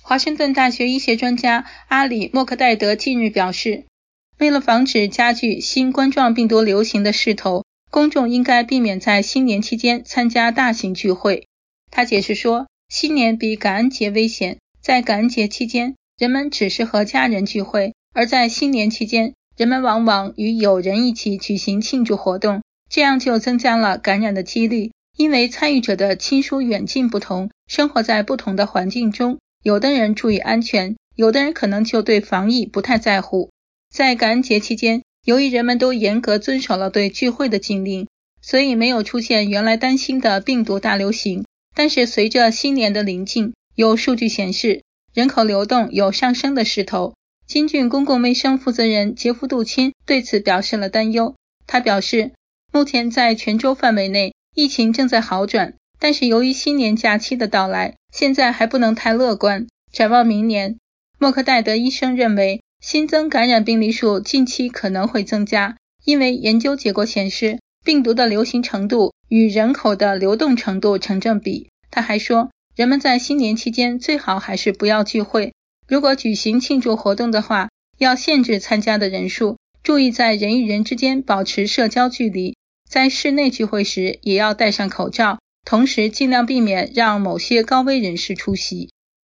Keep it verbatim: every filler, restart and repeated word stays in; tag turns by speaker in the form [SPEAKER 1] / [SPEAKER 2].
[SPEAKER 1] 华盛顿大学医学专家阿里·莫克代德近日表示，为了防止加剧新冠状病毒流行的势头，公众应该避免在新年期间参加大型聚会。他解释说，新年比感恩节危险，在感恩节期间，人们只是和家人聚会，而在新年期间，人们往往与友人一起举行庆祝活动，这样就增加了感染的几率。因为参与者的亲疏远近不同，生活在不同的环境中，有的人注意安全，有的人可能就对防疫不太在乎。在感恩节期间，由于人们都严格遵守了对聚会的禁令，所以没有出现原来担心的病毒大流行。但是随着新年的临近，有数据显示，人口流动有上升的势头。金郡公共卫生负责人杰夫·杜钦对此表示了担忧。他表示，目前在全州范围内，疫情正在好转，但是由于新年假期的到来，现在还不能太乐观。展望明年，莫克代德医生认为，新增感染病例数近期可能会增加，因为研究结果显示，病毒的流行程度与人口的流动程度成正比。他还说，人们在新年期间最好还是不要聚会，如果举行庆祝活动的话，要限制参加的人数，注意在人与人之间保持社交距离，在室内聚会时也要戴上口罩，同时尽量避免让某些高危人士出席。